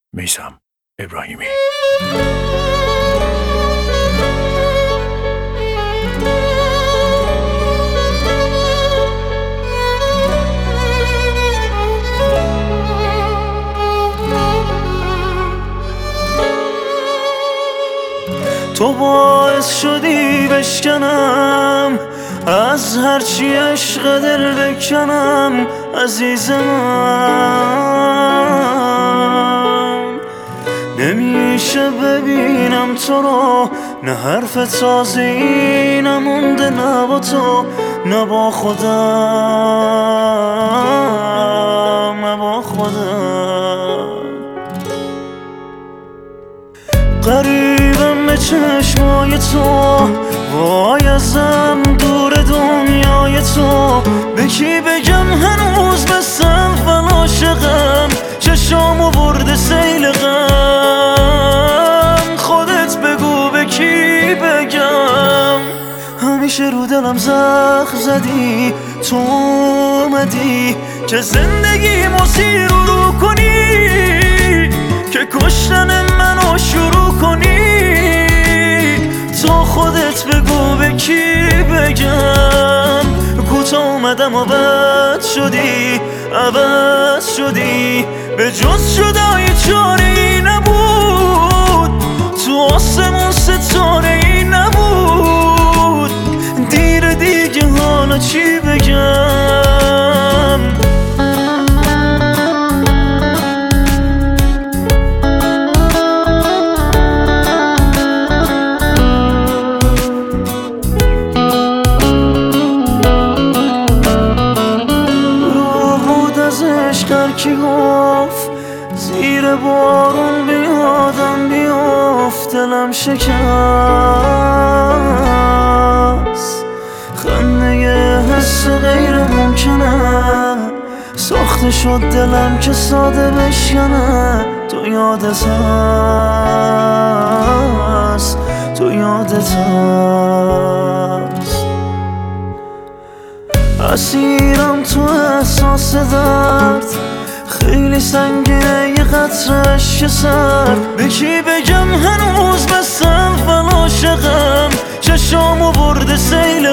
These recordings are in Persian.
میثم ابراهیمی. تو باعث شدی بشکنم از هرچی عشق دل بکنم عزیز من. نمیشه ببینم تو رو، نه حرف تازه‌ای نمونده، نه با تو نه با خودم، نه با خودم. قریبم به چشمای تو، وای ازم دور دنیای تو. به کی بگم هنوز مثل فلاشقم، چشامو برده سیل غم. خودت بگو به کی بگم. همیشه رو دلم زخم زدی، تو اومدی که زندگیمو زیر و رو کنی، که کشتن منو شروع کنی. تو خودت بگو به کی بگم. کوتاه اومدم و بد شدی، عوض شدی، به جز جدایی چاره ای نبود. تو آسمون ستاره ای نبود. دیر دیگه حالا چی بگم. کی گفت زیر بارون بیادم بیافت، دلم شکست. خنده حس غیر ممکنه، ساخته شد دلم که ساده بشکنه. تو یادت هست، تو یادت هست. اسیرم تو احساس درد، خیلی سنگینه یه قطره اشک سرد. به کی بگم هنوز مثل فلاشقم، چشامو برده سیل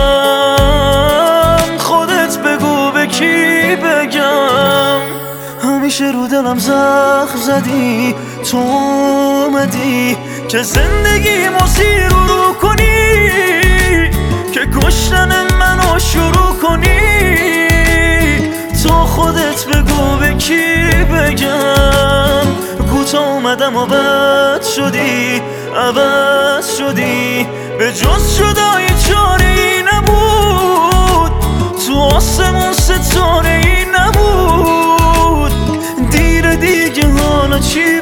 غم. خودت بگو به کی بگم. همیشه رو دلم زخم زدی، تو اومدی که زندگیمو زیر و رو کنی، که کشتن منو شروع کنی. تو خودت بگو به کی بگم. کوتاه اومدم و بد شدی، عوض شدی، به جز جدایی چاره ای نبود. تو آسمون ستاره ای نبود. دیر دیگه حالا چی